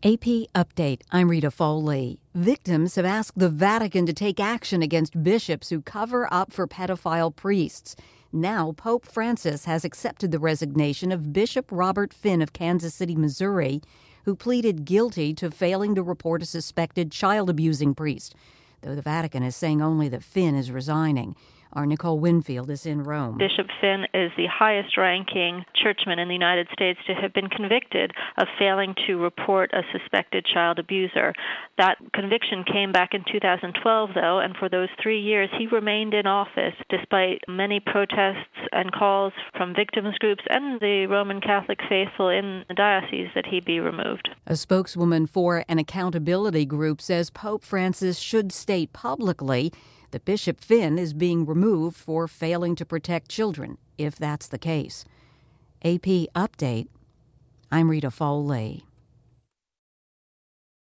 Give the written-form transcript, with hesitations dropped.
AP Update. I'm Rita Foley. Victims have asked the Vatican to take action against bishops who cover up for pedophile priests. Now, Pope Francis has accepted the resignation of Bishop Robert Finn of Kansas City, Missouri, who pleaded guilty to failing to report a suspected child-abusing priest, though the Vatican is saying only that Finn is resigning. Our Nicole Winfield is in Rome. Bishop Finn is the highest-ranking churchman in the United States to have been convicted of failing to report a suspected child abuser. That conviction came back in 2012, though, and for those 3 years he remained in office despite many protests and calls from victims groups and the Roman Catholic faithful in the diocese that he be removed. A spokeswoman for an accountability group says Pope Francis should state publicly that Bishop Finn is being removed for failing to protect children, if that's the case. AP Update. I'm Rita Foley.